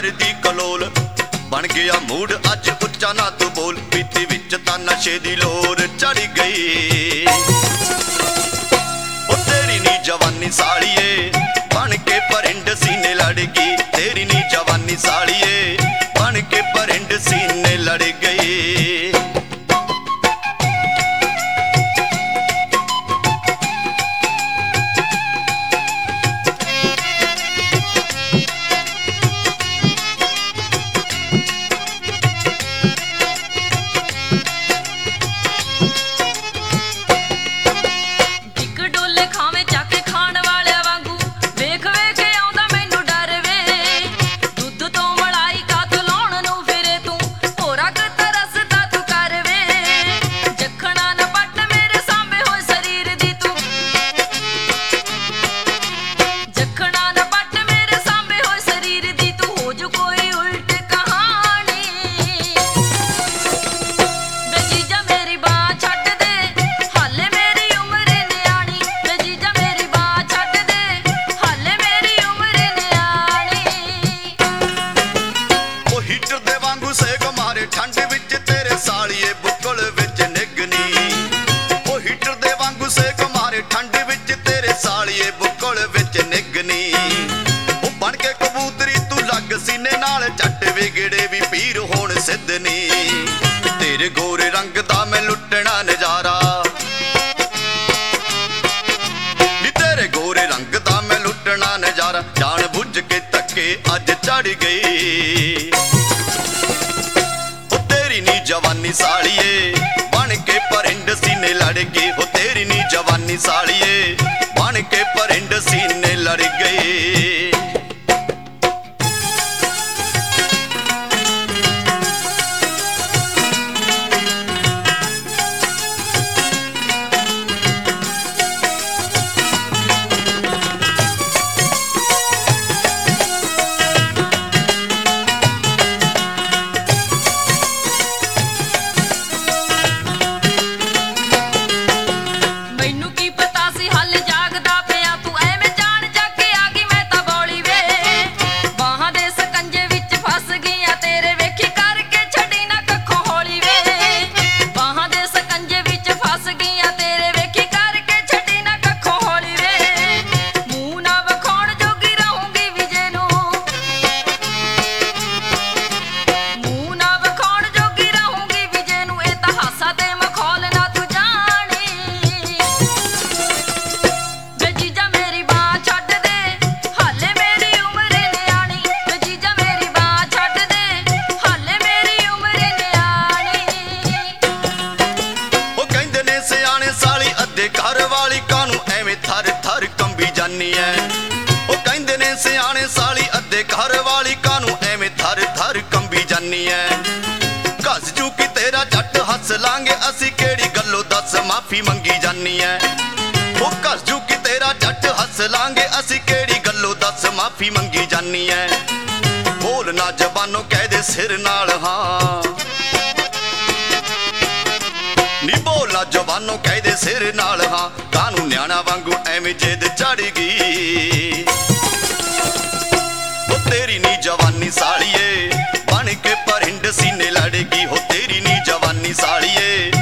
करदी कलोल बन गया मूड अज उच्चा ना तू बोल पीती विच तां नशे दी लोर चढ़ गई ओ तेरी नी जवानी साड़िए बन के परिंड सीने लड़ गई तेरी नी जवानी साड़िए बन के परिंड सीने लड़ गई ठंड विच तेरे सालिए बुक्कल विच निगनी ओ हीटर दे वांगू सेक मारे ठंड विच तेरे सालिए बुक्कल विच निगनी ओ बन के कबूतरी तू लग सीने नाल झट विगड़े भी पीर होण सिद्धनी तेरे गोरे रंग दा मैं लुटना नजारा नी तेरे गोरे रंग दा मैं लुटना नजारा जान बुझ के तके अज चढ़ गई नी जवानी साड़िए बन के परिंड सीने लड़ गई हो तेरी नी जवानी साड़िए बन के परिंड सीने लड़ गई घर वाली कानू एवें थर थर कंबी जानी है ओ कहंदे ने सियाने साली अद्धे घर वाली कानू एवें थर थर कंबी जानी है घस जू कि तेरा झट हस लांगे असी केड़ी गल्लों दस माफी मंगी जानी है ओ घस जू कि तेरा झट हस लांगे असी केड़ी गल्लों दस माफी मंगी जानी है बोल ना जबानों कह दे सिर नाल हाँ नी बोला जवानों कह दे सिर नाल हाँ कानू न्याणा वांगू एवें जिद चढ़ गई हो तेरी नी जवानी साड़िए बन के परिंड सीने लड़ गई हो तेरी नी जवानी साड़िए